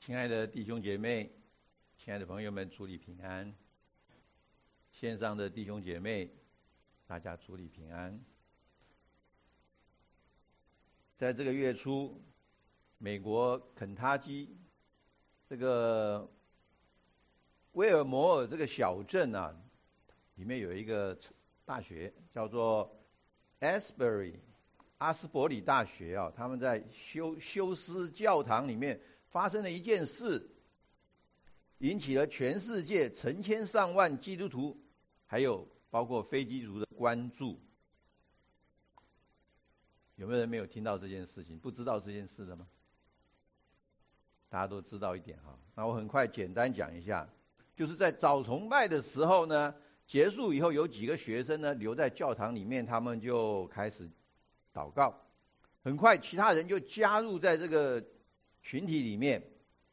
亲爱的弟兄姐妹，亲爱的朋友们，主里平安。线上的弟兄姐妹，大家主里平安。在这个月初，美国肯塔基这个威尔摩尔这个小镇啊，里面有一个大学叫做 阿斯伯里大学啊，他们在休斯教堂里面发生了一件事，引起了全世界成千上万基督徒，还有包括非基督徒的关注。有没有人没有听到这件事情，不知道这件事的吗？大家都知道一点哈。那我很快简单讲一下，就是在早崇拜的时候呢，结束以后有几个学生呢留在教堂里面，他们就开始祷告。很快其他人就加入在这个群体里面，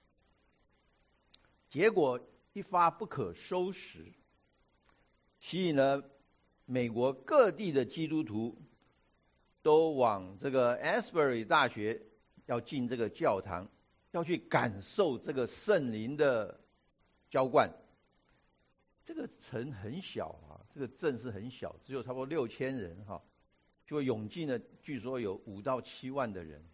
结果一发不可收拾，吸引了美国各地的基督徒都往这个 Asbury 大学要进这个教堂，要去感受这个圣灵的浇灌。这个城很小啊，这个镇是很小，只有差不多6000人哈，就涌进了，据说有5到7万的人。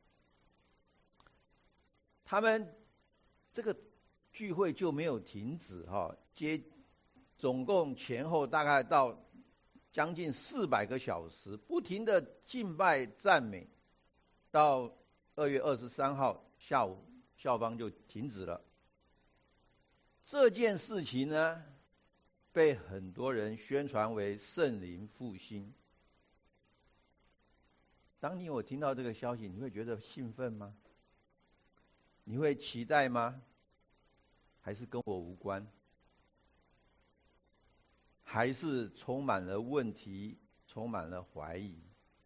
他们这个聚会就没有停止哈，总共前后大概到将近400个小时，不停的敬拜赞美，到2月23号下午，校方就停止了。这件事情呢，被很多人宣传为圣灵复兴。当你有听到这个消息，你会觉得兴奋吗？你会期待吗？还是跟我无关？还是充满了问题，充满了怀疑？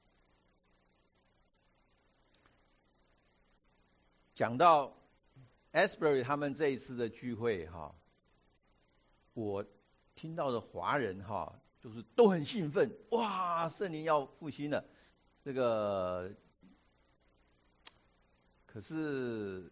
讲到 Asbury 他们这一次的聚会哈，我听到的华人哈，就是都很兴奋，哇，圣灵要复兴了。这个可是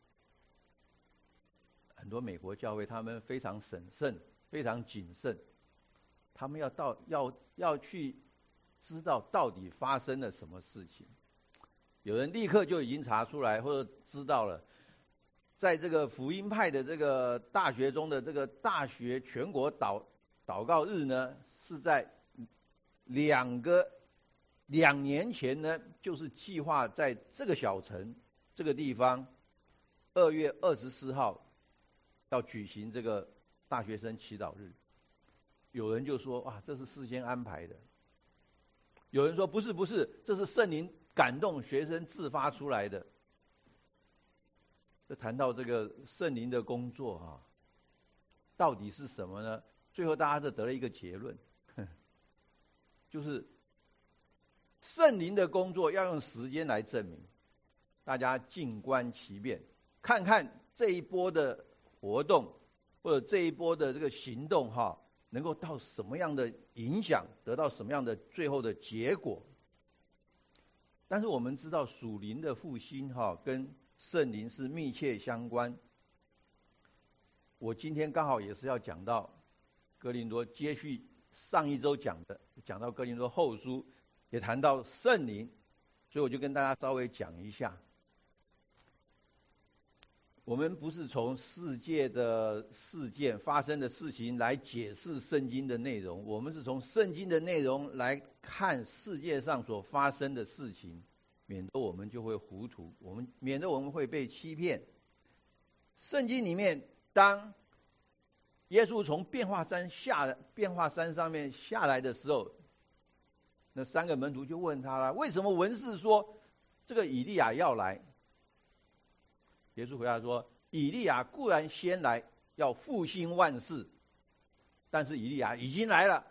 很多美国教会他们非常审慎，非常谨慎。他们要去知道到底发生了什么事情。有人立刻就已经查出来或者知道了，在这个福音派的这个大学中的这个大学全国祷告日呢，是在2年前呢，就是计划在这个小城这个地方2月24号要举行这个大学生祈祷日。有人就说啊，这是事先安排的。有人说不是，这是圣灵感动学生自发出来的。这谈到这个圣灵的工作啊，到底是什么呢？最后大家就得了一个结论，就是圣灵的工作要用时间来证明。大家静观其变，看看这一波的活动或者这一波的这个行动哈，能够到什么样的影响，得到什么样的最后的结果。但是我们知道属灵的复兴哈，跟圣灵是密切相关。我今天刚好也是要讲到哥林多，接续上一周讲到哥林多后书，也谈到圣灵，所以我就跟大家稍微讲一下。我们不是从世界的事件发生的事情来解释圣经的内容，我们是从圣经的内容来看世界上所发生的事情，免得我们就会糊涂，免得我们会被欺骗。圣经里面，当耶稣从变化山上面下来的时候，那3个门徒就问他了：为什么文士说这个以利亚要来？耶稣回答说：以利亚固然先来，要复兴万事，但是以利亚已经来了，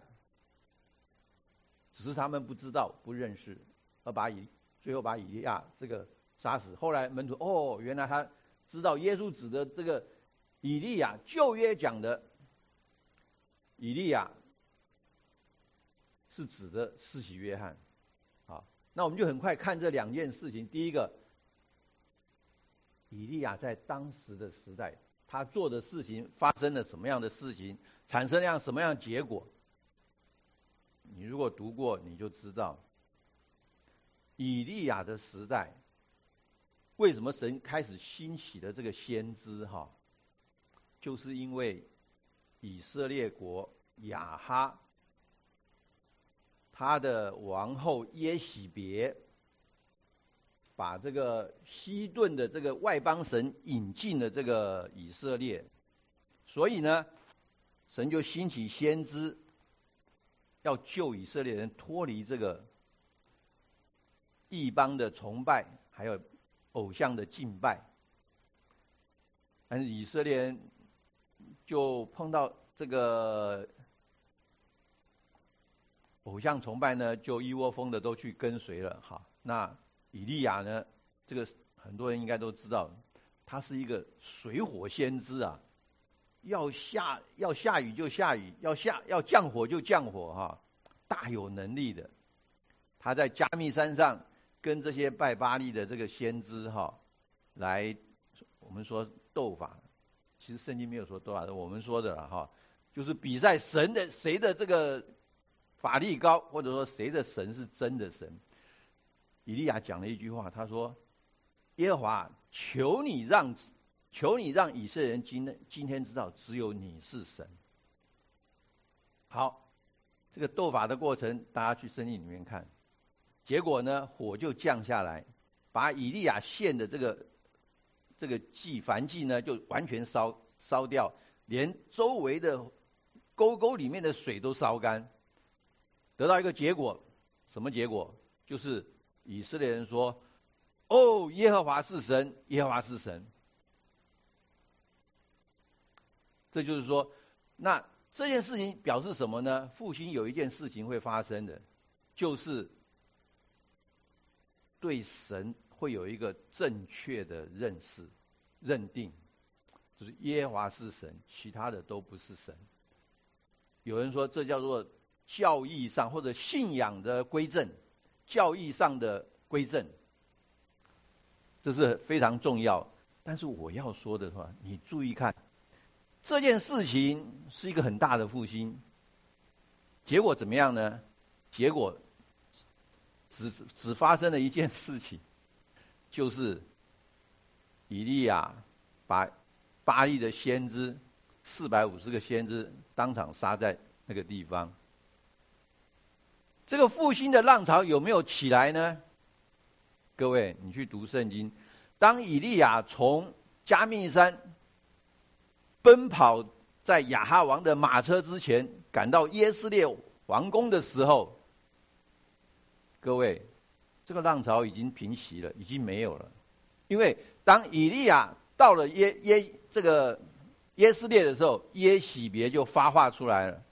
只是他们不知道、不认识，而最后把以利亚这个杀死。后来门徒原来他知道耶稣指的这个以利亚，旧约讲的以利亚是指的施洗约翰。好，那我们就很快看这2件事情。第一个， 以利亚在当时的时代，他做的事情发生了什么样的事情，产生了什么样的结果。你如果读过，你就知道，以利亚的时代，为什么神开始兴起的这个先知就是因为以色列国亚哈，他的王后耶洗别，把这个西顿的这个外邦神引进了这个以色列，所以呢，神就兴起先知，要救以色列人脱离这个异邦的崇拜，还有偶像的敬拜。但是以色列人就碰到这个偶像崇拜呢，就一窝蜂的都去跟随了。那以利亚呢，这个很多人应该都知道，他是一个水火先知啊，要下雨就下雨，要降火就降火大有能力的。他在加密山上跟这些拜巴力的这个先知来，我们说斗法，其实圣经没有说斗法，我们说的了就是比赛谁的这个法力高，或者说谁的神是真的神。以利亚讲了一句话，他说：耶和华，求你让以色列人今天知道，只有你是神。好，这个斗法的过程，大家去圣经里面看，结果呢，火就降下来，把以利亚献的这个燔祭呢，就完全烧掉，连周围的沟里面的水都烧干，得到一个结果，什么结果？就是以色列人说：哦，耶和华是神，耶和华是神。这就是说，那这件事情表示什么呢？复兴有一件事情会发生的，就是对神会有一个正确的认定，就是耶和华是神，其他的都不是神。有人说这叫做教义上或者信仰的归正，教义上的归正，这是非常重要。但是我要说的话，你注意看，这件事情是一个很大的复兴，结果怎么样呢？结果只发生了一件事情，就是以利亚把巴力的先知450个先知当场杀在那个地方。这个复兴的浪潮有没有起来呢？各位，你去读圣经，当以利亚从加密山奔跑在亚哈王的马车之前，赶到耶斯列王宫的时候，各位，这个浪潮已经平息了，已经没有了。因为当以利亚到了耶斯列的时候，耶洗别就发话出来了：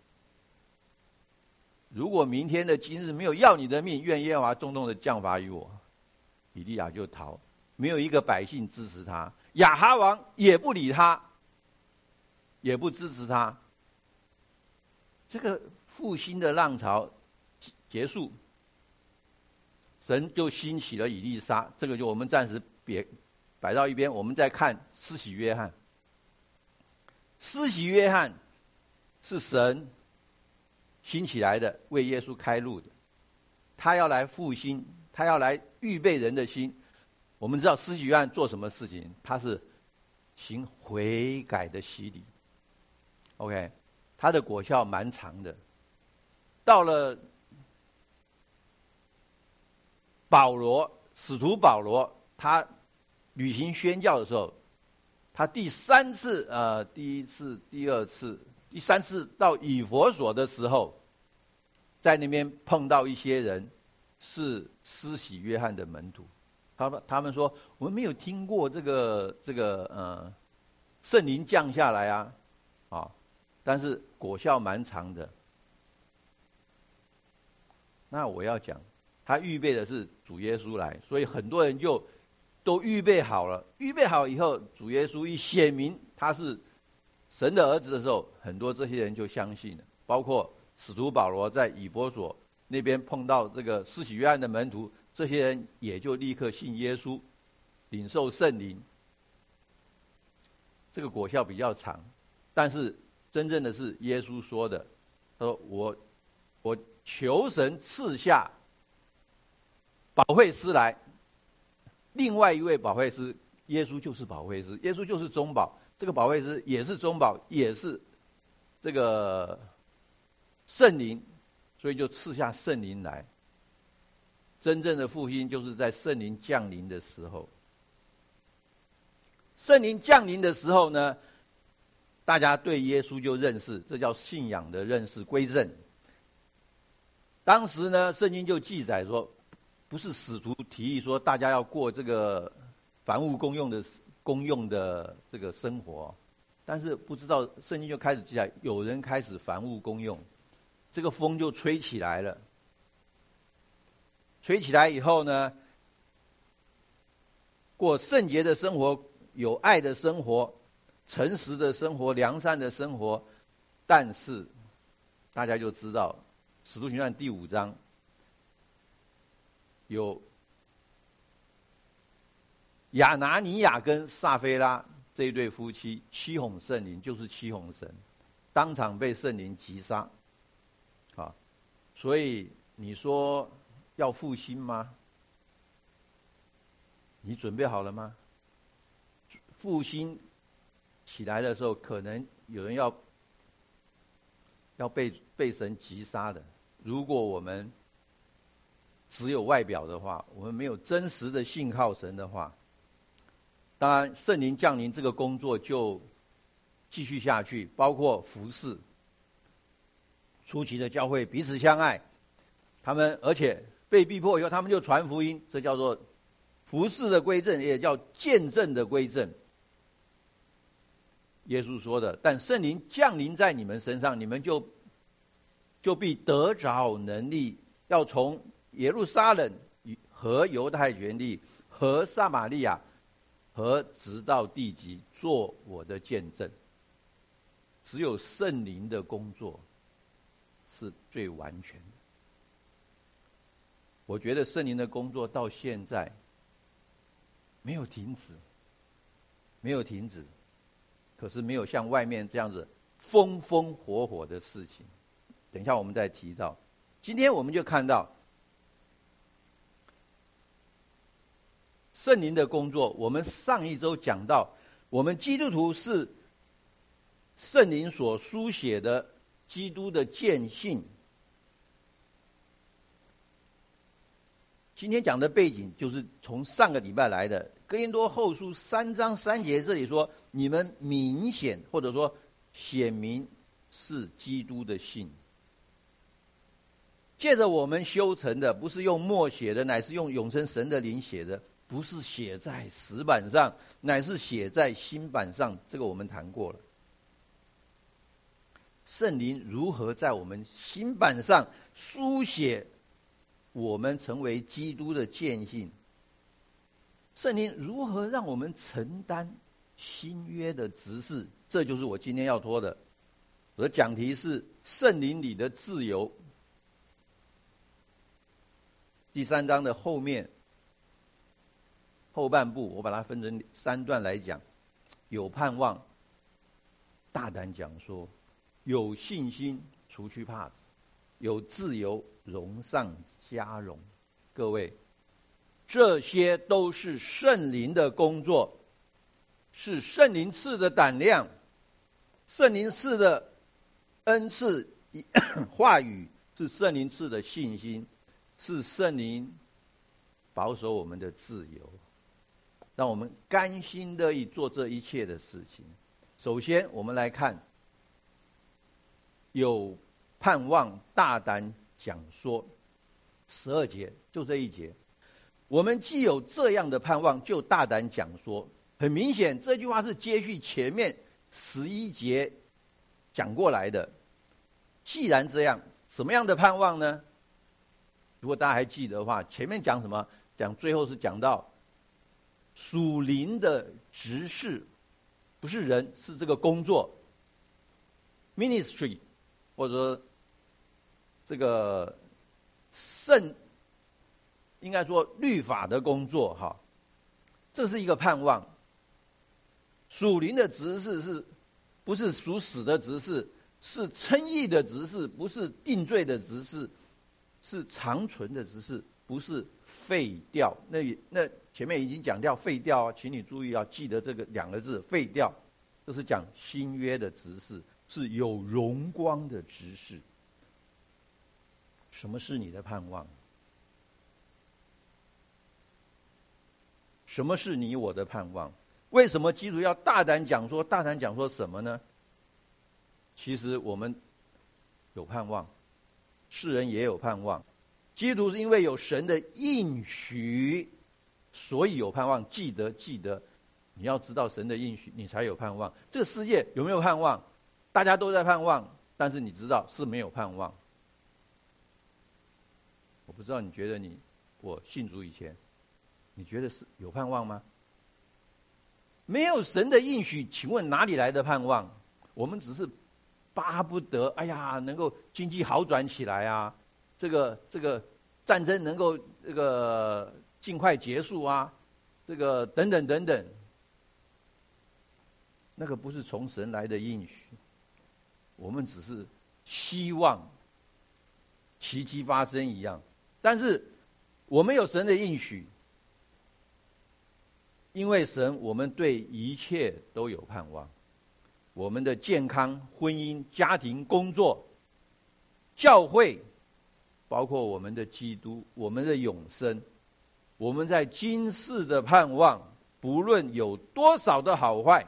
如果明天的今日没有要你的命，愿耶和华重重的降罚于我。以利亚就逃，没有一个百姓支持他，亚哈王也不理他，也不支持他。这个复兴的浪潮结束，神就兴起了以利沙，这个就我们暂时摆到一边，我们再看施洗约翰。施洗约翰是神兴起来的，为耶稣开路的，他要来复兴，他要来预备人的心。我们知道施洗约翰做什么事情？他是行悔改的洗礼。OK， 他的果效蛮长的。到了使徒保罗，他履行宣教的时候，他第一次、第二次、第三次到以弗所的时候，在那边碰到一些人是施洗约翰的门徒，他们说：我们没有听过这个圣灵降下来啊，但是果效蛮长的。那我要讲，他预备的是主耶稣来，所以很多人就都预备好了。预备好以后，主耶稣一显明他是神的儿子的时候，很多这些人就相信了。包括使徒保罗在以弗所那边碰到这个施洗约翰的门徒，这些人也就立刻信耶稣，领受圣灵。 这个果效比较长，但是真正的是耶稣说的，他说我求神赐下保惠师来，另外一位保惠师，耶稣就是保惠师，耶稣就是中保，这个保惠师也是中保，也是这个圣灵，所以就赐下圣灵来。真正的复兴就是在圣灵降临的时候。圣灵降临的时候呢，大家对耶稣就认识，这叫信仰的认识归正。当时呢，圣经就记载说，不是使徒提议说大家要过这个凡物公用的这个生活，但是不知道圣经就开始记载，有人开始凡物公用，这个风就吹起来了。吹起来以后呢，过圣洁的生活，有爱的生活，诚实的生活，良善的生活。但是大家就知道使徒行传第5章有亚拿尼亚跟撒非拉这一对夫妻欺哄圣灵，就是欺哄神，当场被圣灵击杀。所以你说要复兴吗？你准备好了吗？复兴起来的时候，可能有人要被神击杀的。如果我们只有外表的话，我们没有真实的信靠神的话，当然圣灵降临这个工作就继续下去，包括服事。初期的教会彼此相爱，他们而且被逼迫以后，他们就传福音，这叫做服事的归正，也叫见证的归正。耶稣说的，但圣灵降临在你们身上，你们就必得着能力，要从耶路撒冷和犹太全地和撒玛利亚和直到地极做我的见证。只有圣灵的工作是最完全的。我觉得圣灵的工作到现在没有停止，没有停止，可是没有像外面这样子风风火火的事情。等一下我们再提到。今天我们就看到圣灵的工作。我们上一周讲到，我们基督徒是圣灵所书写的基督的见信。今天讲的背景就是从上个礼拜来的。哥林多后书3章3节这里说，你们明显或者说显明是基督的信。借着我们修成的，不是用墨写的，乃是用永生神的灵写的，不是写在石板上，乃是写在心板上。这个我们谈过了。圣灵如何在我们心板上书写我们成为基督的见信？圣灵如何让我们承担新约的职事？这就是我今天要说的。我的讲题是圣灵里的自由。第3章的后半部，我把它分成3段来讲。有盼望，大胆讲说；有信心，除去怕子；有自由，荣上加荣。各位，这些都是圣灵的工作，是圣灵赐的胆量，圣灵赐的恩赐话语，是圣灵赐的信心，是圣灵保守我们的自由，让我们甘心乐意做这一切的事情。首先我们来看有盼望，大胆讲说。12节，就这一节，我们既有这样的盼望，就大胆讲说。很明显，这句话是接续前面11节讲过来的。既然这样，什么样的盼望呢？如果大家还记得的话，前面讲什么？讲最后是讲到属灵的职事，不是人，是这个工作 ministry， 或者说这个应该说律法的工作哈，这是一个盼望。 属灵的执事不是属死的执事，是称义的执事，不是定罪的执事，是长存的执事，不是废掉。那前面已经讲掉废掉啊，请你注意，要记得这个2个字废掉，这是讲新约的执事，是有荣光的执事。什么是你的盼望？什么是你我的盼望？为什么基督要大胆讲说？大胆讲说什么呢？其实我们有盼望，世人也有盼望。基督是因为有神的应许，所以有盼望。记得，你要知道神的应许，你才有盼望。这个世界有没有盼望？大家都在盼望，但是你知道是没有盼望。我不知道你觉得我信主以前，你觉得是有盼望吗？没有神的应许，请问哪里来的盼望？我们只是巴不得，哎呀，能够经济好转起来啊，这个战争能够尽快结束啊，这个等等等等。那个不是从神来的应许，我们只是希望奇迹发生一样。但是我们有神的应许，因为神，我们对一切都有盼望。我们的健康、婚姻、家庭、工作、教会，包括我们的基督、我们的永生，我们在今世的盼望，不论有多少的好坏，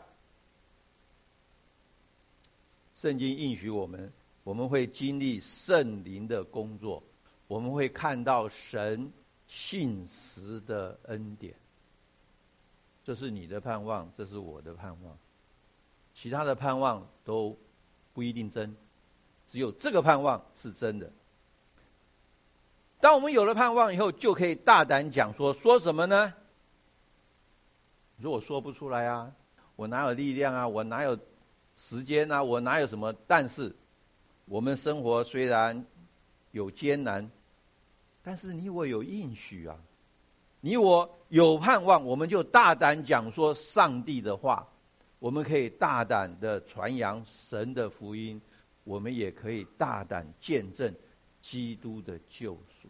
圣经应许我们会经历圣灵的工作，我们会看到神信实的恩典。这是你的盼望，这是我的盼望。其他的盼望都不一定真，只有这个盼望是真的。当我们有了盼望以后，就可以大胆讲说什么呢？你说我说不出来啊，我哪有力量啊，我哪有时间啊，我哪有什么？但是我们生活虽然有艰难，但是你我有应许啊，你我有盼望，我们就大胆讲说上帝的话，我们可以大胆的传扬神的福音，我们也可以大胆见证基督的救赎。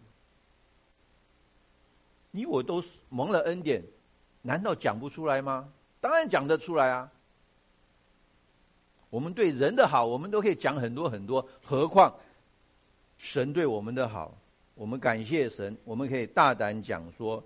你我都蒙了恩典，难道讲不出来吗？当然讲得出来啊。我们对人的好，我们都可以讲很多很多，何况神对我们的好，我们感谢神，我们可以大胆讲说。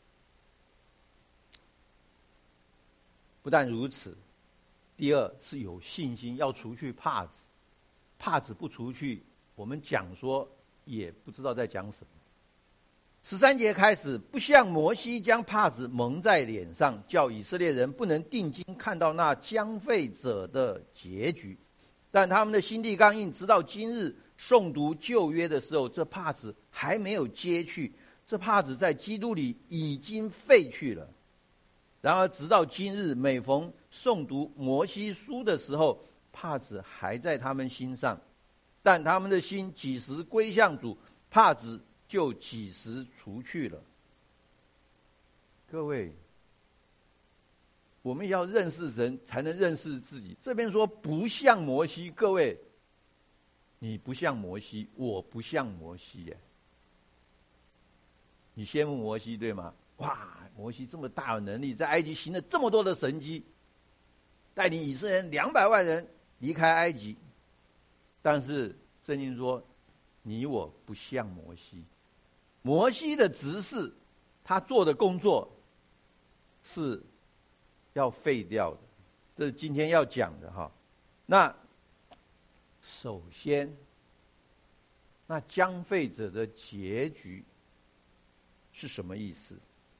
不但如此，第二是有信心，要除去帕子，帕子不除去，我们讲说也不知道在讲什么。13节开始，不像摩西将帕子蒙在脸上，叫以色列人不能定睛看到那将废者的结局，但他们的心地刚硬，直到今日诵读旧约的时候，这帕子还没有揭去，这帕子在基督里已经废去了。然而直到今日，每逢诵读摩西书的时候，帕子还在他们心上，但他们的心几时归向主，帕子就几时除去了。各位，我们要认识神，才能认识自己。这边说不像摩西，各位，你不像摩西，我不像摩西耶。你羡慕摩西对吗？哇，摩西这么大的能力，在埃及行了这么多的神迹，带领以色列人200万人离开埃及。但是圣经说，你我不像摩西。摩西的执事，他做的工作是要废掉的，这是今天要讲的哈。那首先，那将废者的结局是什么意思？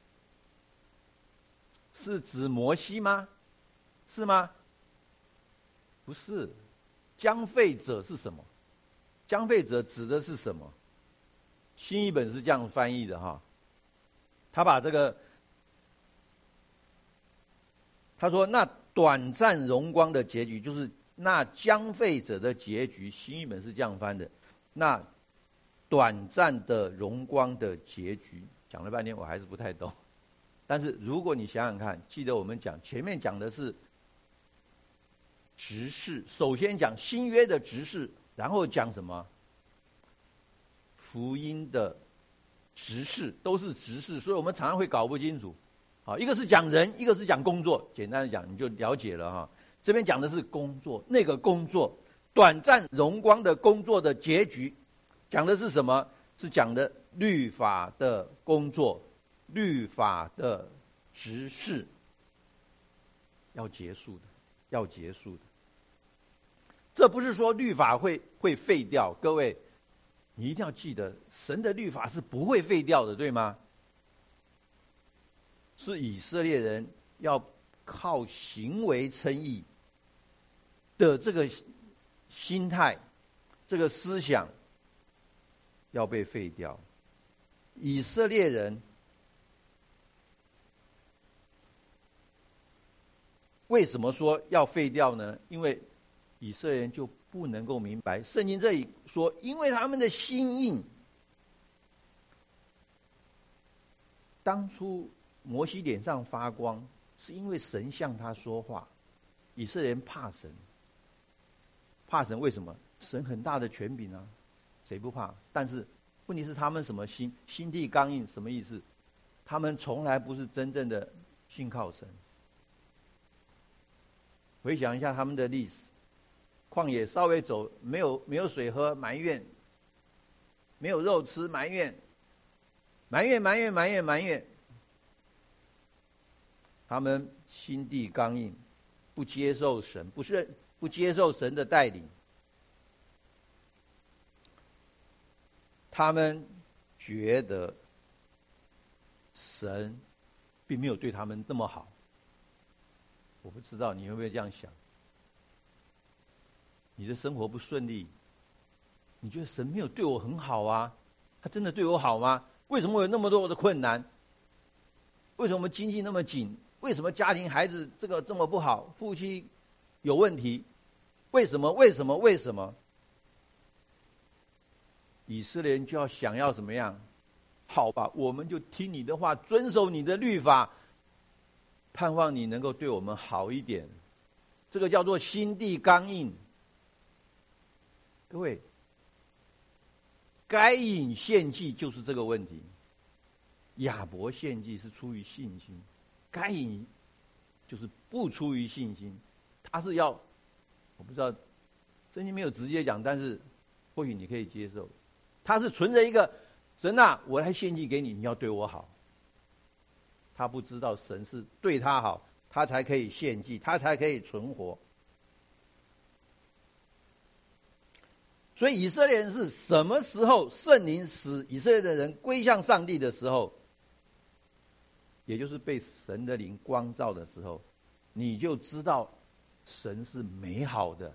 是指摩西吗？是吗？不是。将废者是什么？将废者指的是什么？新译本是这样翻译的哈，他把这个，他说那短暂荣光的结局，就是那将废者的结局。新译本是这样翻的，那短暂的荣光的结局。讲了半天我还是不太懂，但是如果你想想看，记得我们前面讲的是执事，首先讲新约的执事，然后讲什么？福音的执事，都是执事，所以我们常常会搞不清楚。好，一个是讲人，一个是讲工作。简单的讲，你就了解了哈。这边讲的是工作，那个工作短暂荣光的工作的结局，讲的是什么？是讲的律法的工作，律法的执事要结束的，要结束的。这不是说律法会废掉，各位，你一定要记得，神的律法是不会废掉的，对吗？是以色列人要靠行为称义的这个心态，这个思想要被废掉。以色列人为什么说要废掉呢？因为以色列人就不能够明白，圣经这里说，因为他们的心硬。当初摩西脸上发光，是因为神向他说话。以色列人怕神，怕神为什么？神很大的权柄啊，谁不怕？但是问题是他们什么心地刚硬，什么意思？他们从来不是真正的信靠神。回想一下他们的历史，旷野稍微走，没有水喝，埋怨；没有肉吃，埋怨。他们心地刚硬，不接受神，不接受神的带领。他们觉得神并没有对他们那么好。我不知道你会不会这样想？你的生活不顺利，你觉得神没有对我很好啊？他真的对我好吗？为什么我有那么多的困难？为什么经济那么紧？为什么家庭孩子这么不好？夫妻有问题？为什么？以色列人就要想要怎么样？好吧，我们就听你的话，遵守你的律法，盼望你能够对我们好一点。这个叫做心地刚硬。各位，该隐献祭就是这个问题。亚伯献祭是出于信心，该隐就是不出于信心。他是要，我不知道圣经没有直接讲，但是或许你可以接受。他是存着一个神啊，我来献祭给你，你要对我好。他不知道神是对他好，他才可以献祭，他才可以存活。所以以色列人是什么时候圣灵使以色列的人归向上帝的时候，也就是被神的灵光照的时候，你就知道神是美好的。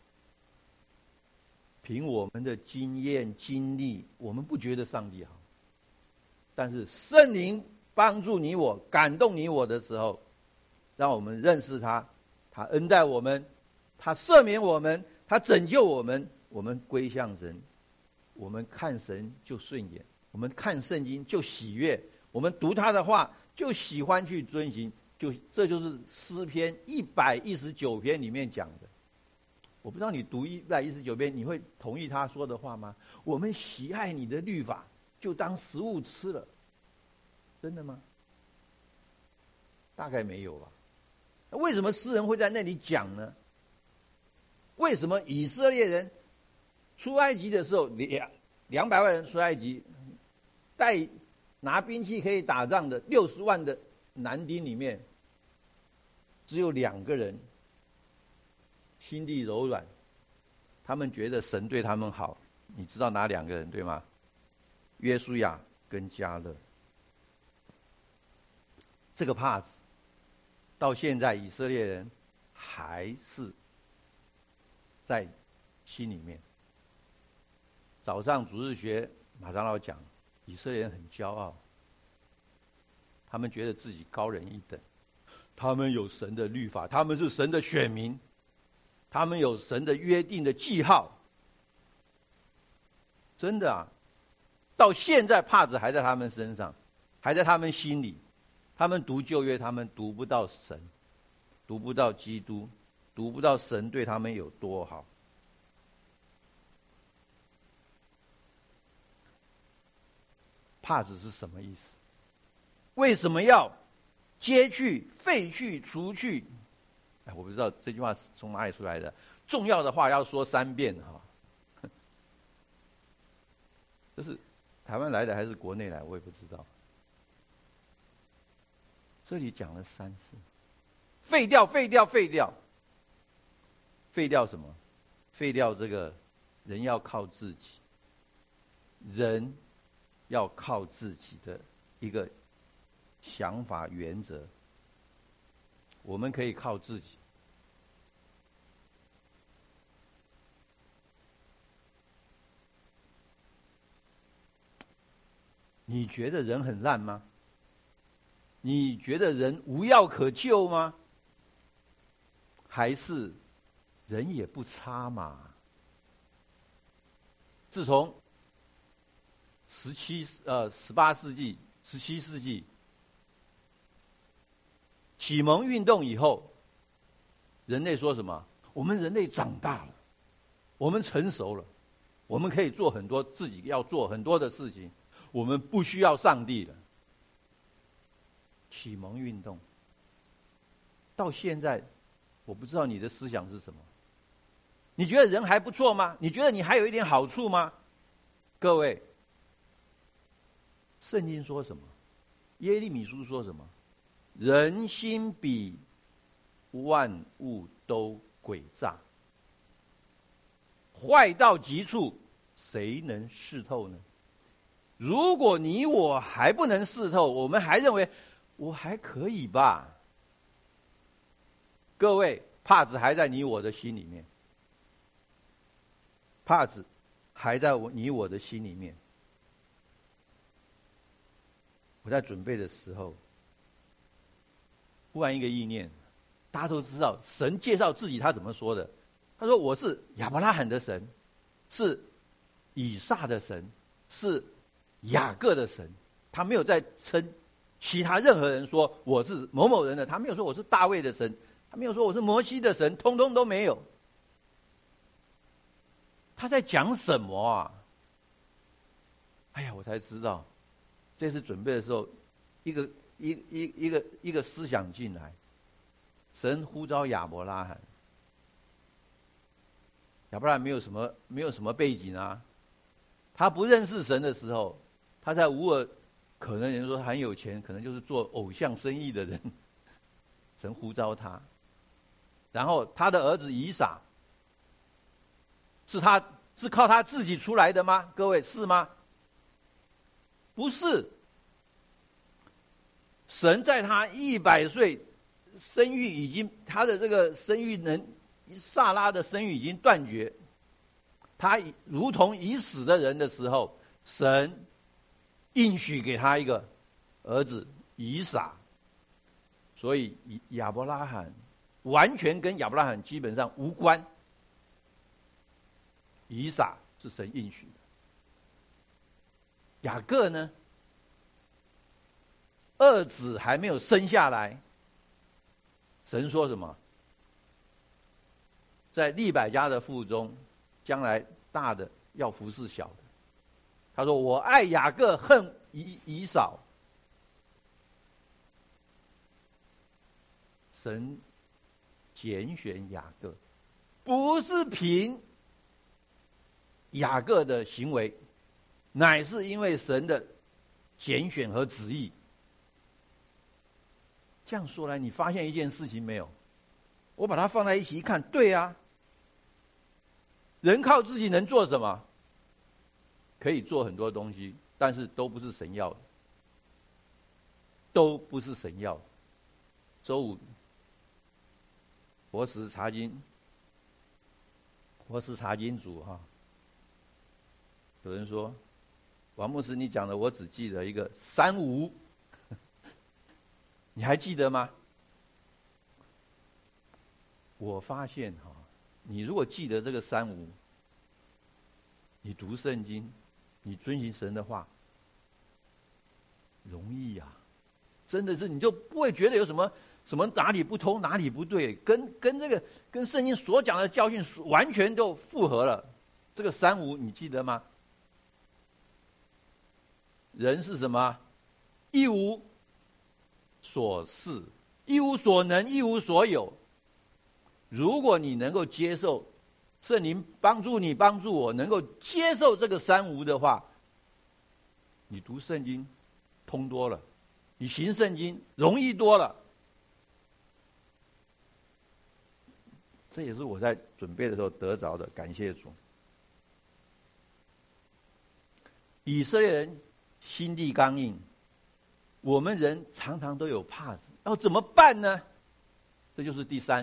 凭我们的经验经历，我们不觉得上帝好，但是圣灵帮助你我，感动你我的时候，让我们认识他，他恩待我们，他赦免我们，他拯救我们，我们归向神，我们看神就顺眼，我们看圣经就喜悦，我们读他的话就喜欢去遵行，这就是诗篇119篇里面讲的。我不知道你读119篇，你会同意他说的话吗？我们喜爱你的律法，就当食物吃了。真的吗？大概没有吧。那为什么诗人会在那里讲呢？为什么以色列人出埃及的时候，200万人出埃及，拿兵器可以打仗的60万的男丁里面，只有2个人心地柔软，他们觉得神对他们好。你知道哪2个人对吗？约书亚跟迦勒。这个帕子到现在以色列人还是在心里面。早上主日学马长老讲，以色列人很骄傲，他们觉得自己高人一等，他们有神的律法，他们是神的选民，他们有神的约定的记号。真的啊，到现在帕子还在他们身上，还在他们心里。他们读旧约，他们读不到神，读不到基督， 读不到神对他们有多好。帕子是什么意思？为什么要揭去、废去、除去？我不知道这句话是从哪里出来的。重要的话要说3遍哈。这是台湾来的还是国内来？我也不知道。这里讲了3次，废掉，废掉，废掉，废掉什么？废掉这个人要靠自己，人要靠自己的一个想法原则。我们可以靠自己。你觉得人很烂吗？你觉得人无药可救吗？还是人也不差嘛？自从18世纪、17世纪启蒙运动以后，人类说什么？我们人类长大了，我们成熟了，我们可以做很多自己要做很多的事情，我们不需要上帝了。启蒙运动到现在，我不知道你的思想是什么。你觉得人还不错吗？你觉得你还有一点好处吗？各位，圣经说什么？耶利米书说什么？人心比万物都诡诈，坏到极处，谁能识透呢？如果你我还不能识透，我们还认为我还可以吧？各位，帕子还在你我的心里面，帕子还在你我的心里面。我在准备的时候，忽然一个意念，大家都知道神介绍自己他怎么说的。他说我是亚伯拉罕的神，是以撒的神，是雅各的神。他没有再称其他任何人说我是某某人的，他没有说我是大卫的神，他没有说我是摩西的神，通通都没有。他在讲什么啊？哎呀，我才知道，这次准备的时候，一个思想进来，神呼召亚伯拉罕。亚伯拉罕没有什么背景啊，他不认识神的时候，他在乌尔，可能人说他很有钱，可能就是做偶像生意的人。神呼召他，然后他的儿子以撒，是靠他自己出来的吗？各位，是吗？不是。神在他100岁，生育已经，他的这个生育撒拉的生育已经断绝，他如同已死的人的时候，神应许给他一个儿子以撒。所以亚伯拉罕完全跟亚伯拉罕基本上无关，以撒是神应许的。雅各呢，2子还没有生下来，神说什么？在利百加的腹中，将来大的要服侍小的。他说我爱雅各，恨以扫。神拣选雅各，不是凭雅各的行为，乃是因为神的拣选和旨意。这样说来，你发现一件事情没有？我把它放在一起一看，对啊，人靠自己能做什么？可以做很多东西，但是都不是神要的，都不是神要的。周五活石查经组哈，有人说王牧师你讲的我只记得一个3无，你还记得吗？我发现哈，你如果记得这个3无，你读圣经，你遵行神的话，容易啊，真的是你就不会觉得有什么什么哪里不通，哪里不对，跟圣经所讲的教训完全都符合了。这个三无你记得吗？人是什么？一无所事，一无所能，一无所有。如果你能够接受圣灵帮助你、帮助我，能够接受这个三无的话，你读圣经通多了，你行圣经容易多了。这也是我在准备的时候得着的，感谢主。以色列人心地刚硬，我们人常常都有帕子，要怎么办呢？这就是第三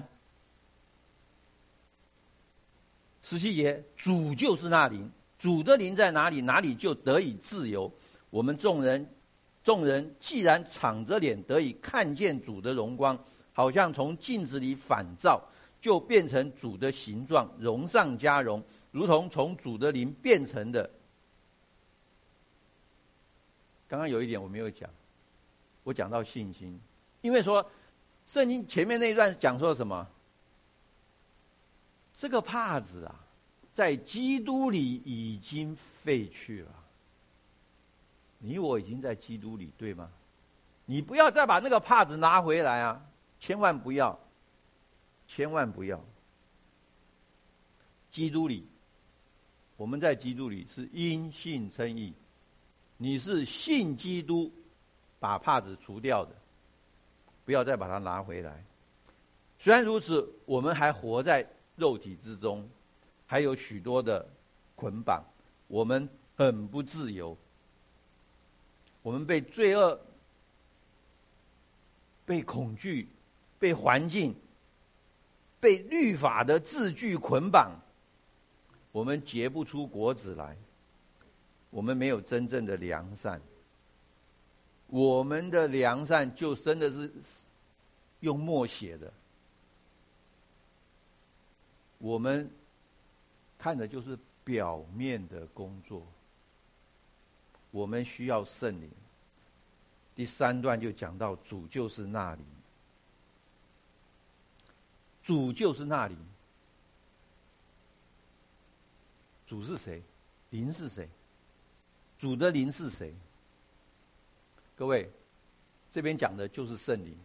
17节，主就是那灵，主的灵在哪里，哪里就得以自由。我们众人既然敞着脸得以看见主的荣光，好像从镜子里反照，就变成主的形状，荣上加荣，如同从主的灵变成的。刚刚有一点我没有讲，我讲到信心，因为说圣经前面那一段讲说什么？这个帕子啊，在基督里已经废去了。你我已经在基督里，对吗？你不要再把那个帕子拿回来啊！千万不要，千万不要。基督里，我们在基督里是因信称义。你是信基督，把帕子除掉的，不要再把它拿回来。虽然如此，我们还活在肉体之中，还有许多的捆绑，我们很不自由。我们被罪恶、被恐惧、被环境、被律法的字句捆绑，我们结不出果子来。我们没有真正的良善，我们的良善就真的是用默写的，我们看的就是表面的工作。我们需要圣灵。第3段就讲到主就是那灵，主就是那灵。主是谁？灵是谁？主的灵是谁？各位，这边讲的就是圣灵。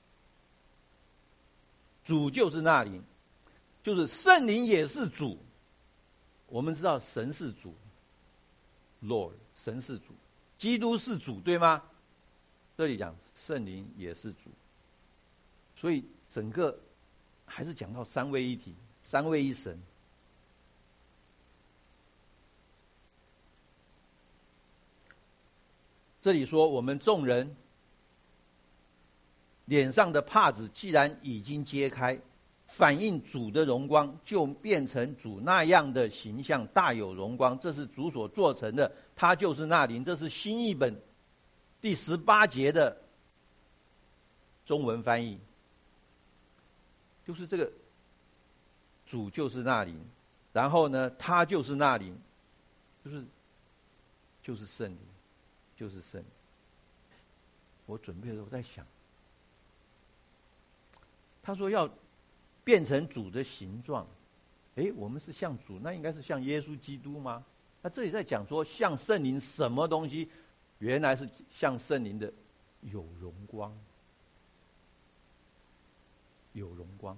主就是那灵，就是圣灵也是主。我们知道神是主 ，Lord， 神是主，基督是主，对吗？这里讲圣灵也是主，所以整个还是讲到三位一体，三位一神。这里说，我们众人脸上的帕子既然已经揭开，反映主的荣光，就变成主那样的形象，大有荣光。这是主所做成的，他就是那灵。这是新译本第18节的中文翻译，就是这个主就是那灵，然后呢，他就是那灵，就是圣灵。就是圣。我准备的时候我在想，他说要变成主的形状，我们是像主，那应该是像耶稣基督吗？那这里在讲说像圣灵什么东西？原来是像圣灵的有荣光，有荣光。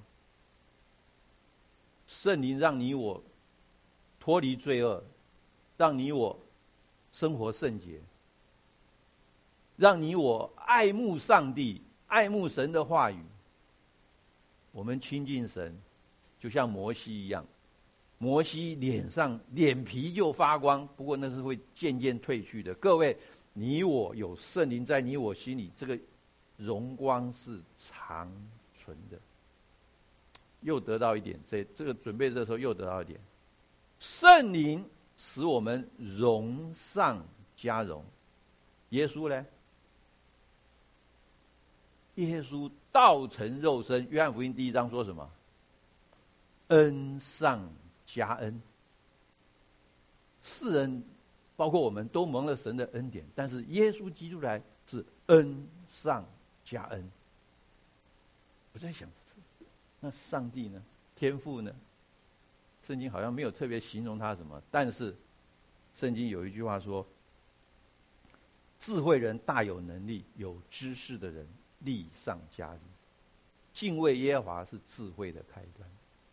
圣灵让你我脱离罪恶，让你我生活圣洁，让你我爱慕上帝，爱慕神的话语。我们亲近神，就像摩西一样，摩西脸皮就发光，不过那是会渐渐退去的。各位，你我有圣灵在你我心里，这个荣光是长存的。又得到一点，这个准备的时候又得到一点，圣灵使我们荣上加荣。耶稣呢？耶稣道成肉身，约翰福音1章说什么？恩上加恩。世人包括我们都蒙了神的恩典，但是耶稣基督来是恩上加恩。 我在想，那上帝呢？天父呢？圣经好像没有特别形容他什么，但是圣经有一句话说：智慧人大有能力，有知识的人力上加力。敬畏耶和华是智慧的开端。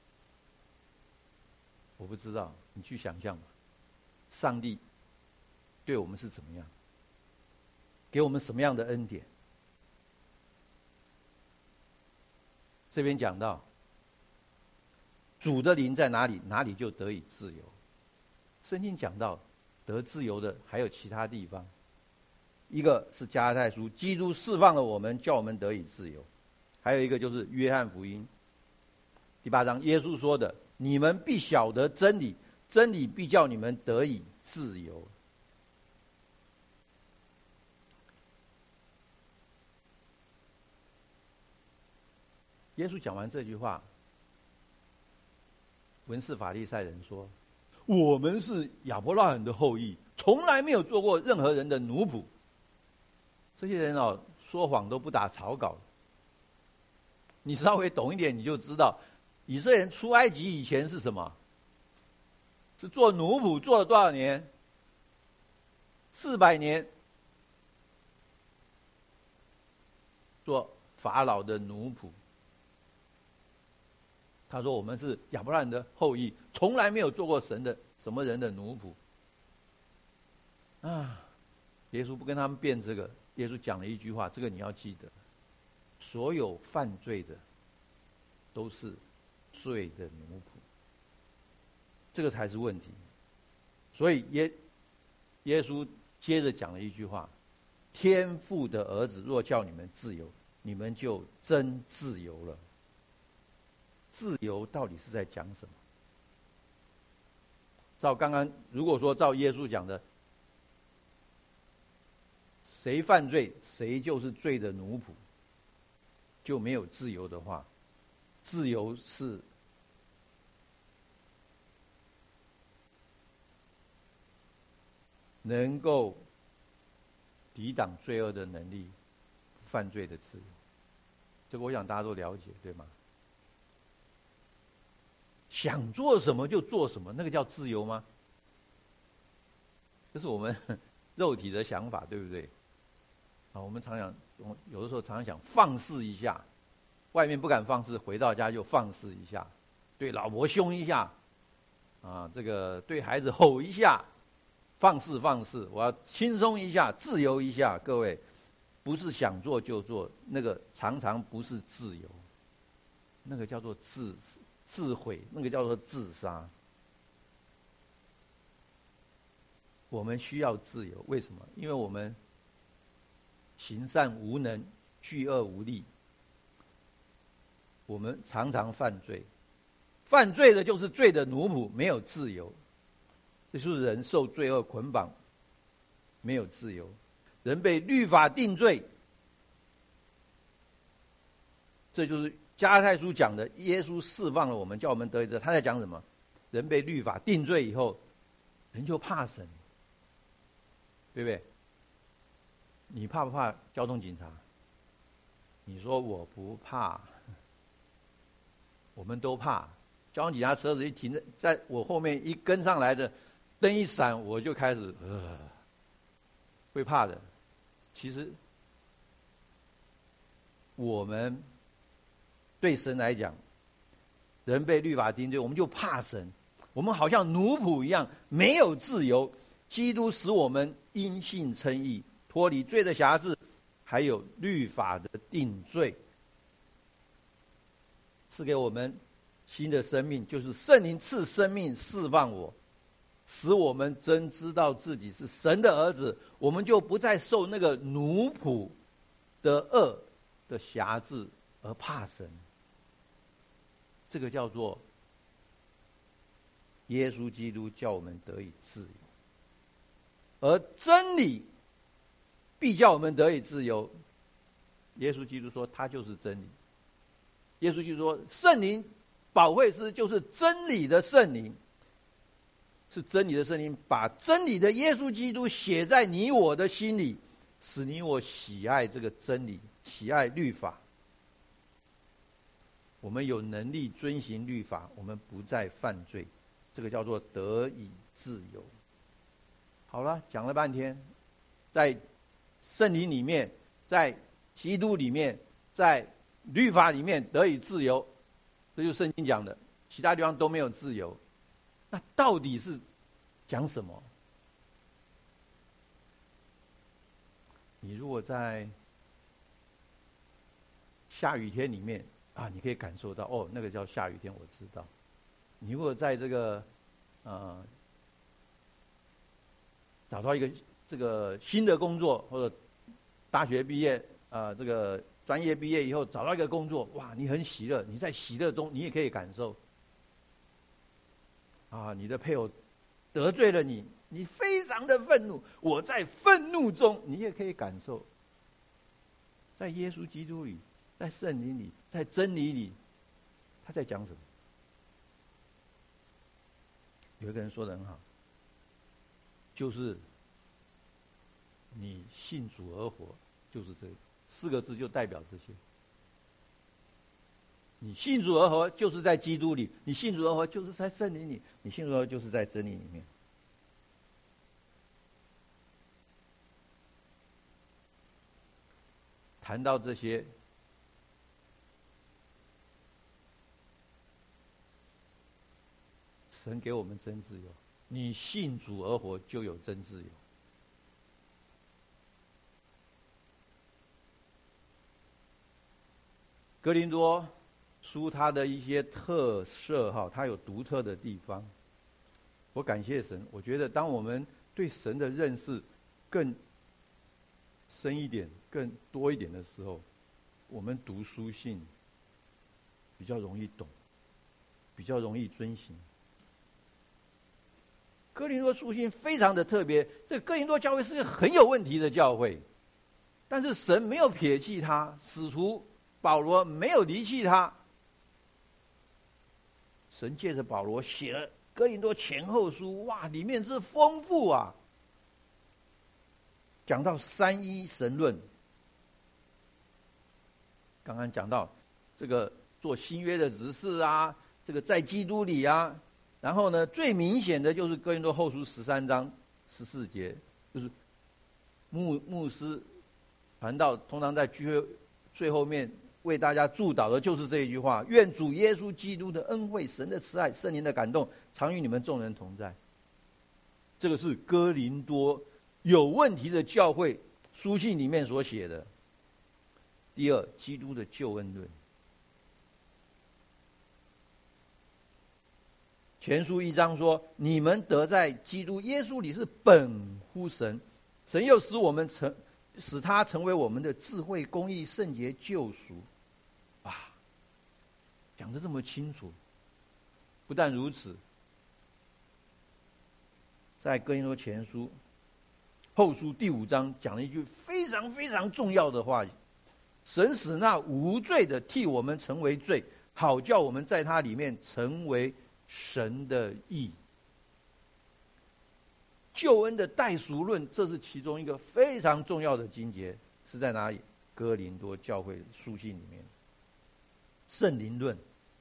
我不知道，你去想象吧，上帝对我们是怎么样，给我们什么样的恩典？这边讲到，主的灵在哪里，哪里就得以自由。圣经讲到得自由的还有其他地方，一个是加拉太书，基督释放了我们，叫我们得以自由；还有一个就是约翰福音第8章，耶稣说的：“你们必晓得真理，真理必叫你们得以自由。”耶稣讲完这句话，文士法利赛人说：“我们是亚伯拉罕的后裔，从来没有做过任何人的奴仆。”这些人说谎都不打草稿。你稍微懂一点，你就知道，以色列人出埃及以前是什么？是做奴仆，做了多少年？400年，做法老的奴仆。他说：“我们是亚伯拉罕的后裔，从来没有做过神的什么人的奴仆。”啊，耶稣不跟他们辩这个，耶稣讲了一句话，这个你要记得：所有犯罪的都是罪的奴仆，这个才是问题。所以耶稣接着讲了一句话：天父的儿子若叫你们自由，你们就真自由了。自由到底是在讲什么？照刚刚，如果说照耶稣讲的，谁犯罪谁就是罪的奴仆，就没有自由的话，自由是能够抵挡罪恶的能力，犯罪的自由。这个我想大家都了解，对吗？想做什么就做什么，那个叫自由吗？这是我们肉体的想法，对不对？我们有的时候常常想放肆一下，外面不敢放肆，回到家就放肆一下，对老婆凶一下，这个对孩子吼一下，放肆，我要轻松一下，自由一下。各位，想做就做，那个常常不是自由，那个叫做自毁，那个叫做自杀。我们需要自由，为什么？因为我们行善无能，惧恶无力，我们常常犯罪，犯罪的就是罪的奴仆，没有自由。这就是人受罪恶捆绑，没有自由。人被律法定罪，这就是加拉太书讲的，耶稣释放了我们，叫我们得以自由。他在讲什么？人被律法定罪以后，人就怕神，对不对？你怕不怕交通警察？你说我不怕，我们都怕。交通警察车子一停在我后面，一跟上来的灯一闪，我就开始会怕的。其实我们对神来讲，人被律法定罪，我们就怕神，我们好像奴仆一样，没有自由。基督使我们因信称义，脱离罪的辖制，还有律法的定罪，赐给我们新的生命，就是圣灵赐生命释放我，使我们真知道自己是神的儿子，我们就不再受那个奴仆的恶的辖制而怕神。这个叫做耶稣基督叫我们得以自由，而真理必叫我们得以自由。耶稣基督说他就是真理。耶稣基督说圣灵保惠师就是真理的圣灵，是真理的圣灵把真理的耶稣基督写在你我的心里，使你我喜爱这个真理，喜爱律法。 我们有能力遵行律法，我们不再犯罪，这个叫做得以自由。好了，讲了半天，在圣灵里面，在基督里面，在律法里面得以自由，这就是圣经讲的，其他地方都没有自由。那到底是讲什么？你如果在下雨天里面啊，你可以感受到哦，那个叫下雨天，我知道。你如果在这个找到一个这个新的工作，或者大学毕业这个专业毕业以后找到一个工作，哇，你很喜乐，你在喜乐中，你也可以感受啊，你的配偶得罪了你，你非常的愤怒，我在愤怒中，你也可以感受，在耶稣基督里，在圣灵里，在真理里，他在讲什么？有一个人说得很好，就是你信主而活，就是这4个字就代表这些。你信主而活，就是在基督里；你信主而活，就是在圣灵里；你信主而活，就是在真理里面。谈到这些，神给我们真自由。你信主而活，就有真自由。哥林多书它的一些特色它有独特的地方。我感谢神，我觉得当我们对神的认识更深一点、更多一点的时候，我们读书信比较容易懂，比较容易遵行。哥林多书信非常的特别，这个哥林多教会是个很有问题的教会，但是神没有撇弃他，使徒保罗没有离弃他，神借着保罗写了哥林多前后书，哇，里面是丰富啊，讲到三一神论，刚刚讲到这个做新约的执事啊，这个在基督里啊，然后呢，最明显的就是哥林多后书13章14节，就是牧师传道通常在聚会最后面为大家祝祷的就是这一句话：愿主耶稣基督的恩惠、神的慈爱、圣灵的感动，常与你们众人同在。这个是哥林多有问题的教会书信里面所写的。第二，基督的救恩论。前书1章说：你们得在基督耶稣里是本乎神，神又使他成为我们的智慧、公义、圣洁、救赎。讲得这么清楚。不但如此，在哥林多前书后书第5章讲了一句非常非常重要的话：神使那无罪的替我们成为罪，好叫我们在他里面成为神的义。救恩的代赎论，这是其中一个非常重要的经节，是在哪里？哥林多教会书信里面。圣灵论，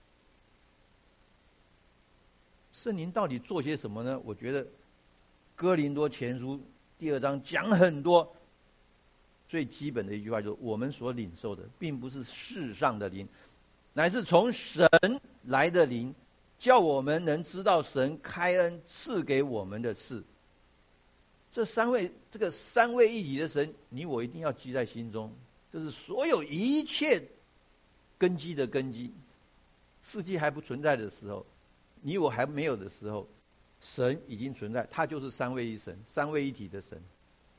圣灵到底做些什么呢？我觉得哥林多前书第2章讲很多。最基本的一句话就是：我们所领受的并不是世上的灵，乃是从神来的灵，叫我们能知道神开恩赐给我们的事。这个三位一体的神，你我一定要记在心中，这是所有一切根基的根基。世界还不存在的时候，你我还没有的时候，神已经存在，他就是三位一神，三位一体的神。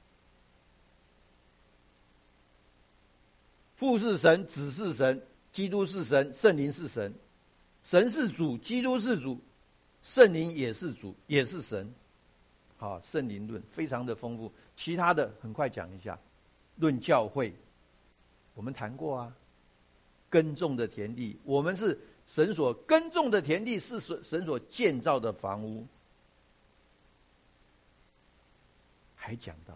父是神，子是神，基督是神，圣灵是神。神是主，基督是主，圣灵也是主，也是神。好，圣灵论非常的丰富，其他的很快讲一下。论教会，我们谈过啊。耕种的田地，我们是神所耕种的田地，是神所建造的房屋。还讲到，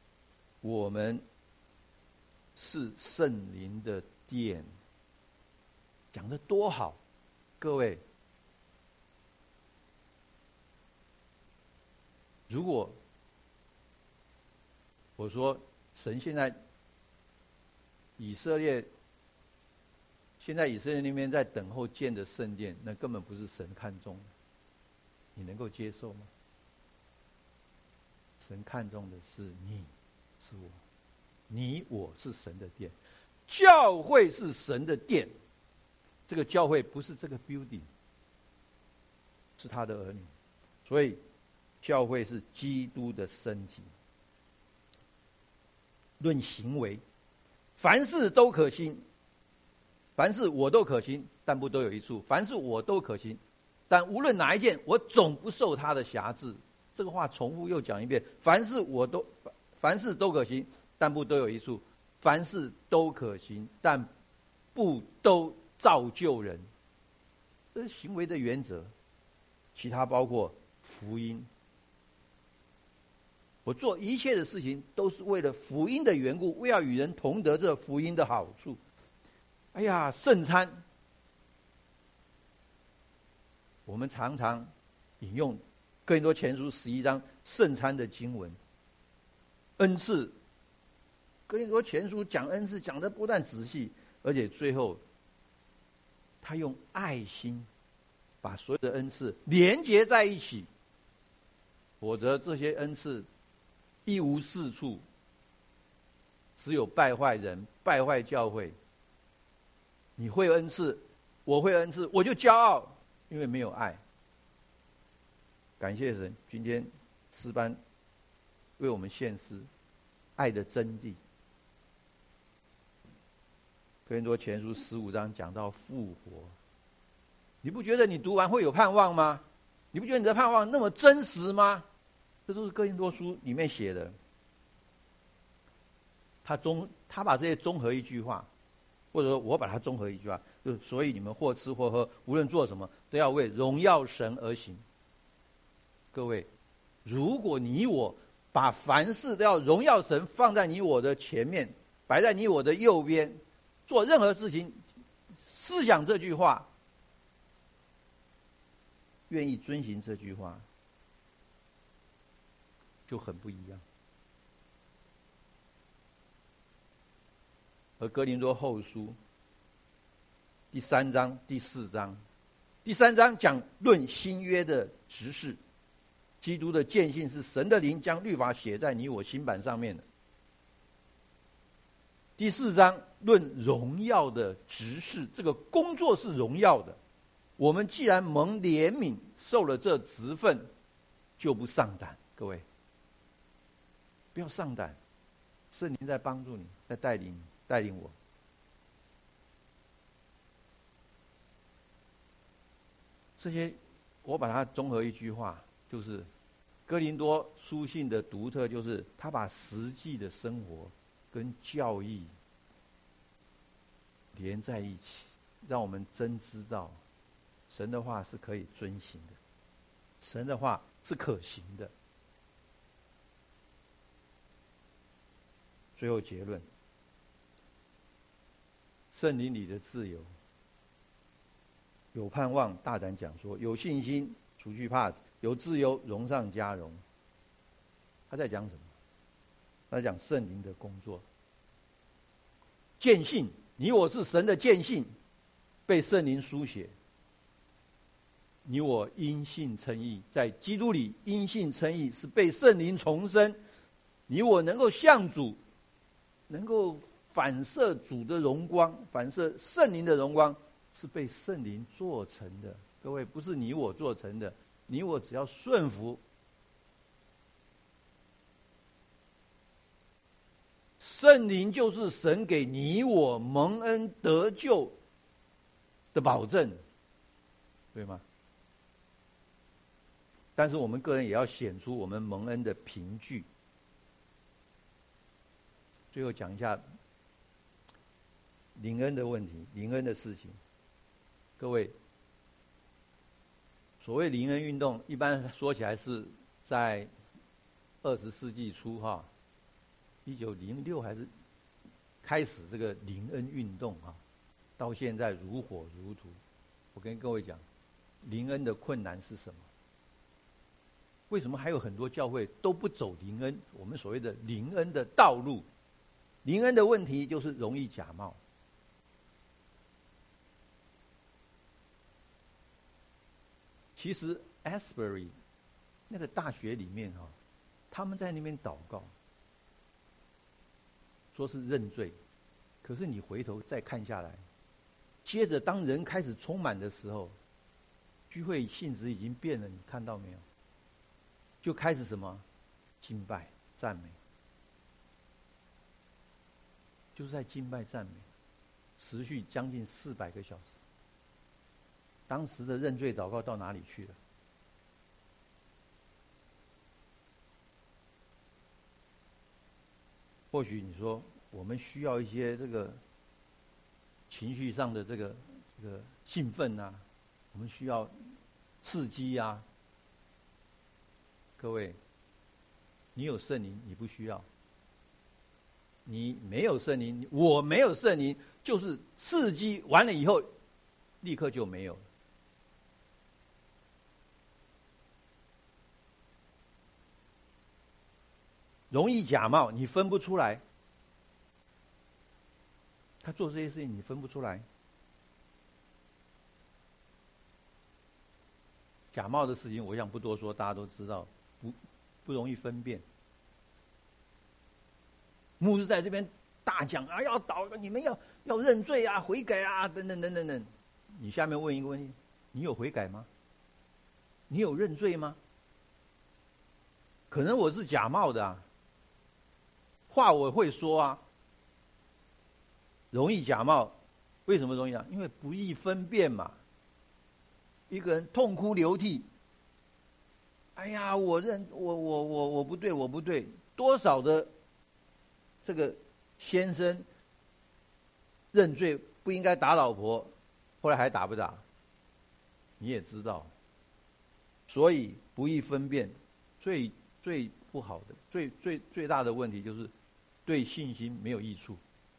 我们是圣灵的殿， 讲得多好，各位。如果我说神现在以色列那边在等候建的圣殿，那根本不是神看重的，你能够接受吗？神看重的是你，是我，你我是神的殿，教会是神的殿。这个教会不是这个 building， 是他的儿女，所以教会是基督的身体。论行为，凡事都可行，凡事我都可行，但不都有一处。凡事我都可行，但无论哪一件，我总不受他的辖制。这个话重复又讲一遍：凡事都可行，但不都有一处。凡事都可行，但不都造就人。这是行为的原则。其他包括福音。我做一切的事情都是为了福音的缘故，为要与人同得这福音的好处。哎呀，圣餐，我们常常引用哥林多前书11章圣餐的经文。恩赐，哥林多前书讲恩赐讲得不但仔细，而且最后他用爱心把所有的恩赐连结在一起，否则这些恩赐一无是处，只有败坏人，败坏教会。你会恩赐，我会恩赐，我就骄傲，因为没有爱。感谢神，今天诗班为我们献诗，爱的真谛。哥林多前书15章讲到复活，你不觉得你读完会有盼望吗？你不觉得你的盼望那么真实吗？这都是哥林多书里面写的。他把这些综合一句话，或者说我把它综合一句话，就是所以你们或吃或喝，无论做什么，都要为荣耀神而行。各位，如果你我把凡事都要荣耀神放在你我的前面，摆在你我的右边，做任何事情，思想这句话，愿意遵行这句话，就很不一样。而哥林多后书第3章、第4章，第3章讲论新约的执事，基督的见性是神的灵将律法写在你我心版上面的。第4章论荣耀的执事，这个工作是荣耀的。我们既然蒙怜悯，受了这职分，就不上胆。各位，不要上胆，圣灵在帮助你，在带领我。这些我把它综合一句话，就是哥林多书信的独特，就是他把实际的生活跟教义连在一起，让我们真知道神的话是可以遵行的，神的话是可行的。最后结论，圣灵里的自由，有盼望大胆讲说，有信心除去怕，有自由荣上加荣。他在讲什么？他在讲圣灵的工作。见信，你我是神的见信，被圣灵书写。你我因信称义，在基督里因信称义，是被圣灵重生。你我能够向主，能够反射主的荣光，反射圣灵的荣光，是被圣灵做成的。各位，不是你我做成的，你我只要顺服。圣灵就是神给你我蒙恩得救的保证，对吗？但是我们个人也要显出我们蒙恩的凭据。最后讲一下灵恩的问题，灵恩的事情。各位，所谓灵恩运动，一般说起来是在20世纪初1906还是开始这个灵恩运动到现在如火如荼。我跟各位讲，灵恩的困难是什么？为什么还有很多教会都不走灵恩？我们所谓的灵恩的道路，灵恩的问题就是容易假冒。其实 Asbury 那个大学里面他们在那边祷告，说是认罪，可是你回头再看下来，接着当人开始充满的时候，聚会性质已经变了，你看到没有？就开始什么敬拜赞美，就是在敬拜赞美，持续将近400个小时。当时的认罪祷告到哪里去了？或许你说我们需要一些这个情绪上的这个兴奋啊，我们需要刺激啊。各位，你有圣灵，你不需要；你没有圣灵，我没有圣灵，就是刺激完了以后，立刻就没有了。容易假冒，你分不出来。他做这些事情，你分不出来。假冒的事情，我想不多说，大家都知道，不容易分辨。牧师在这边大讲啊，要祷告，你们要认罪啊，悔改啊，等等等等等。你下面问一个问题：你有悔改吗？你有认罪吗？可能我是假冒的啊，话我会说啊，容易假冒。为什么容易啊？因为不易分辨嘛。一个人痛哭流涕，哎呀，我不对，我不对。多少的这个先生认罪不应该打老婆，后来还打不打？你也知道。所以不易分辨，最不好的、最大的问题就是对信心没有益处。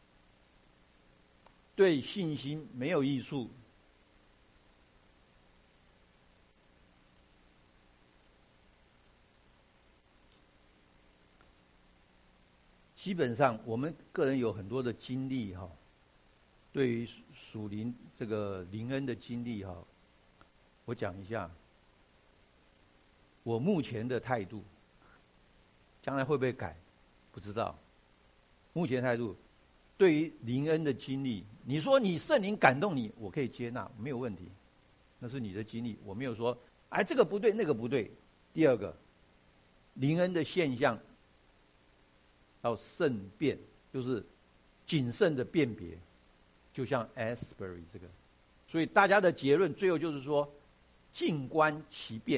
对信心没有益处。基本上，我们个人有很多的经历对于属灵这个灵恩的经历我讲一下。我目前的态度，将来会不会改，不知道。目前态度，对于灵恩的经历，你说你圣灵感动你，我可以接纳，没有问题，那是你的经历，我没有说，哎，这个不对，那个不对。第二个，灵恩的现象要慎辨，就是谨慎的辨别，就像 Asbury 这个。所以大家的结论最后就是说，静观其变。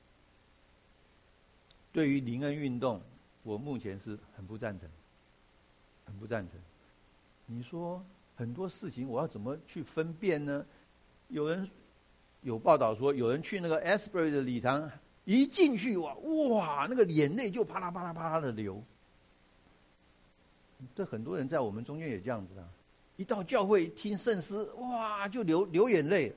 对于灵恩运动，我目前是很不赞成，很不赞成。你说很多事情我要怎么去分辨呢？有报道说，有人去那个 Asbury 的礼堂，一进去哇，那个眼泪就啪啦啪啦啪啦的流。这很多人在我们中间也这样子啊，一到教会听圣诗，哇，就流眼泪。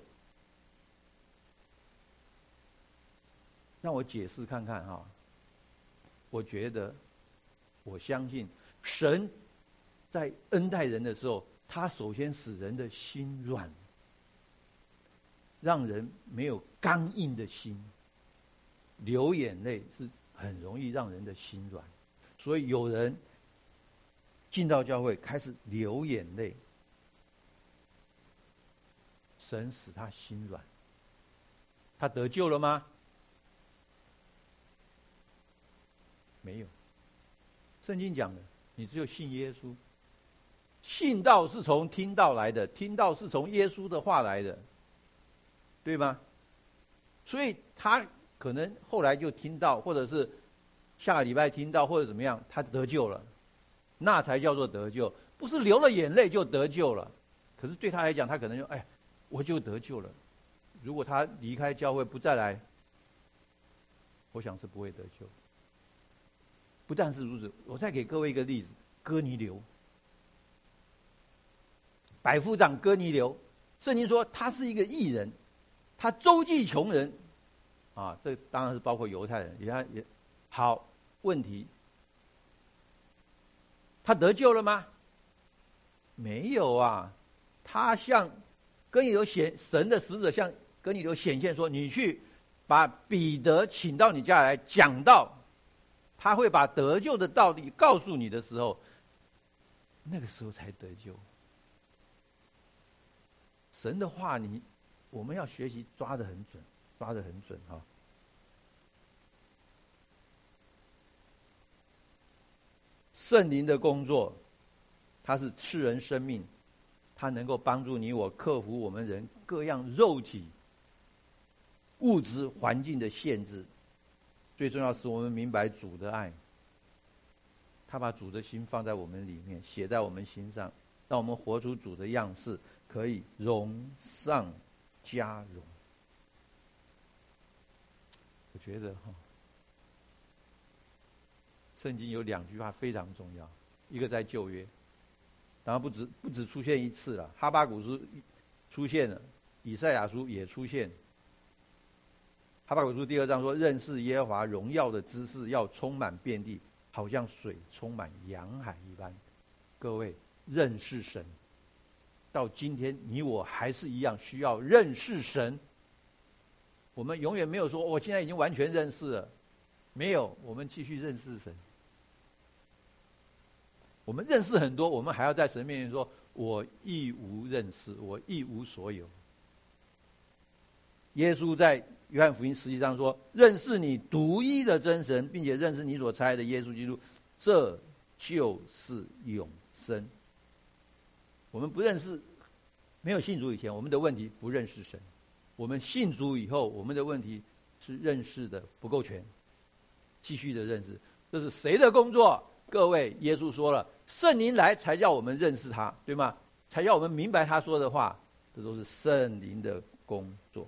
让我解释看看我觉得，我相信神在恩待人的时候，他首先使人的心软，让人没有刚硬的心。流眼泪是很容易让人的心软，所以有人进到教会开始流眼泪，神使他心软，他得救了吗？没有。圣经讲的，你只有信耶稣，信道是从听道来的，听道是从耶稣的话来的，对吗？所以他可能后来就听到，或者是下个礼拜听到，或者怎么样，他得救了，那才叫做得救，不是流了眼泪就得救了。可是对他来讲，他可能就我就得救了。如果他离开教会不再来，我想是不会得救。不但是如此，我再给各位一个例子，哥尼流。 百夫长哥尼流，圣经说他是一个义人，他周济穷人，啊，这当然是包括犹太人，也好。问题，他得救了吗？没有啊，他向哥尼流神的使者向哥尼流显现说：“你去把彼得请到你家来讲道，他会把得救的道理告诉你的时候，那个时候才得救。”神的话，我们要学习抓得很准，抓得很准哈。圣灵的工作，它是赐人生命，它能够帮助你我克服我们人各样肉体、物质环境的限制。最重要是我们明白主的爱，他把主的心放在我们里面，写在我们心上，让我们活出主的样式，可以荣上加荣。我觉得圣经有2句话非常重要，一个在旧约，当然不止出现一次了，哈巴谷书出现了，以赛亚书也出现。哈巴谷书第2章说：“认识耶和华荣耀的知识要充满遍地，好像水充满洋海一般。”各位，认识神，到今天你我还是一样需要认识神。我们永远没有说我现在已经完全认识了，没有，我们继续认识神。我们认识很多，我们还要在神面前说：“我一无认识，我一无所有。”耶稣在约翰福音17章说：“认识你独一的真神，并且认识你所差来的耶稣基督，这就是永生。”我们不认识，没有信主以前，我们的问题不认识神；我们信主以后，我们的问题是认识的不够全，继续的认识。这是谁的工作？各位，耶稣说了，圣灵来才叫我们认识他，对吗？才叫我们明白他说的话，这都是圣灵的工作。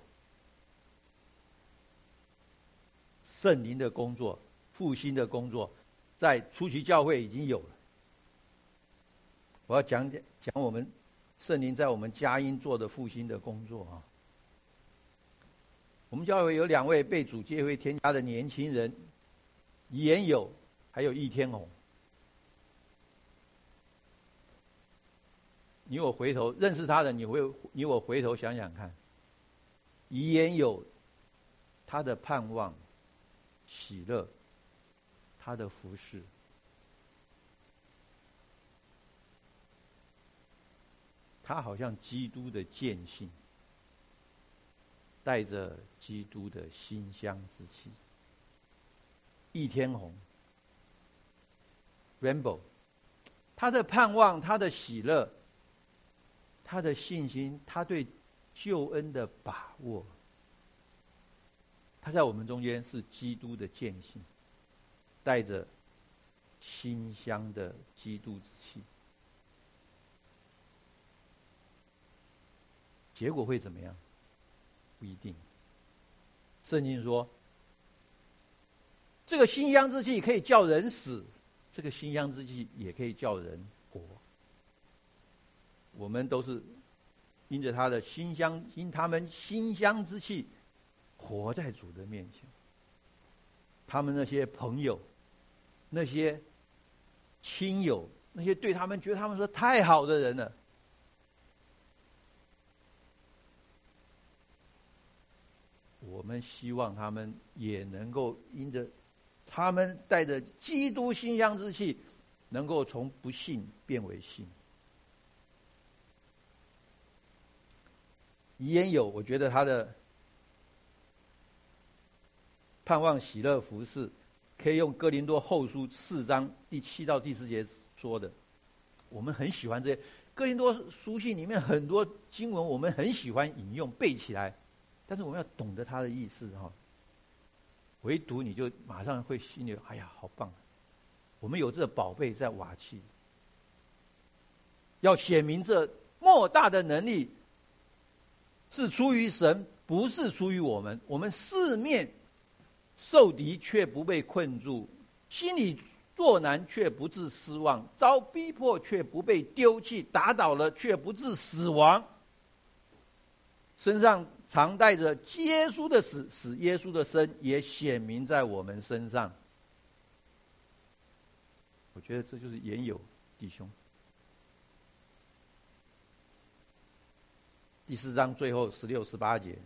圣灵的工作，复兴的工作，在初期教会已经有了。我要讲我们圣灵在我们佳音做的复兴的工作啊。我们教会有2位被主接回天家的年轻人，以言有，还有易天宏。你我回头认识他的，你我回头想想看，以言有他的盼望、喜乐，他的服事，他好像基督的见性，带着基督的馨香之气。易天宏 Rainbow， 他的盼望，他的喜乐，他的信心，他对救恩的把握，他在我们中间是基督的见性，带着馨香的基督之气。结果会怎么样？不一定。圣经说，这个馨香之气可以叫人死，这个馨香之气也可以叫人活。我们都是因着他的因他们馨香之气活在主的面前。他们那些朋友，那些亲友，那些对他们觉得他们说太好的人了，我们希望他们也能够因着他们带着基督馨香之气，能够从不信变为信。以言有，我觉得他的盼望、喜乐、服事，可以用哥林多后书4章第7到第10节说的。我们很喜欢这些哥林多书信里面很多经文，我们很喜欢引用背起来，但是我们要懂得它的意思哈。唯独你就马上会心里哎呀，好棒！我们有这宝贝在瓦器，要显明这莫大的能力是出于神，不是出于我们。我们四面受敌却不被困住，心里作难却不致失望，遭逼迫却不被丢弃，打倒了却不致死亡。身上常带着耶稣的死，使耶稣的生也显明在我们身上。我觉得这就是言有弟兄。第4章最后16、18节，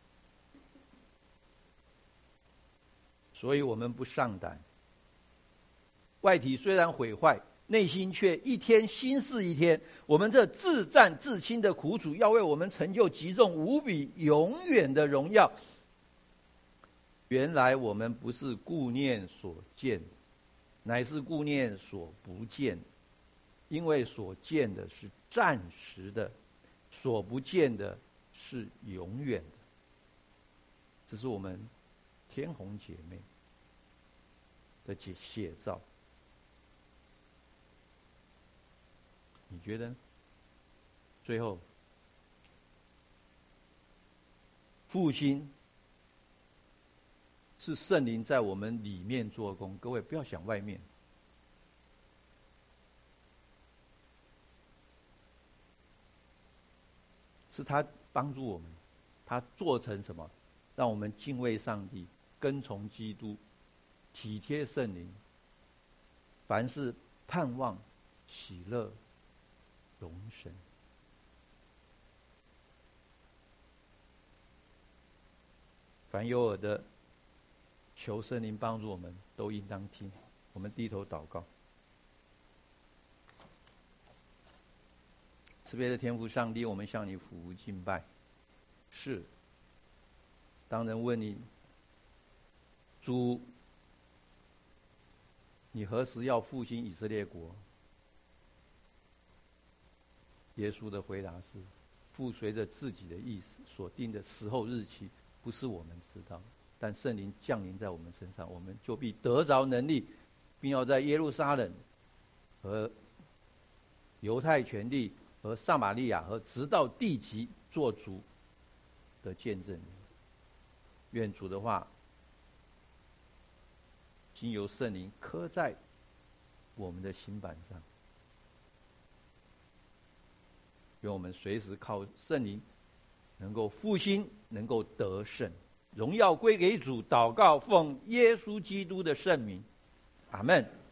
所以我们不上胆。外体虽然毁坏，内心却一天新似一天。我们这自战自轻的苦楚，要为我们成就极重无比永远的荣耀。原来我们不是顾念所见，乃是顾念所不见，因为所见的是暂时的，所不见的是永远的。这是我们天虹姐妹的写照。你觉得？最后，复兴是圣灵在我们里面做工。各位不要想外面，是他帮助我们，他做成什么？让我们敬畏上帝，跟从基督，体贴圣灵，凡事盼望、喜乐、荣神。凡有耳的，求圣灵帮助我们，都应当听。我们低头祷告。慈悲的天父上帝，我们向你俯伏敬拜。是，当人问你，主，你何时要复兴以色列国？耶稣的回答是：父随着自己的意思所定的时候日期，不是我们知道，但圣灵降临在我们身上，我们就必得着能力，并要在耶路撒冷和犹太全地和撒玛利亚和直到地极做主的见证。愿主的话经由圣灵刻在我们的心板上，愿我们随时靠圣灵能够复兴，能够得胜。荣耀归给主，祷告奉耶稣基督的圣名，阿们。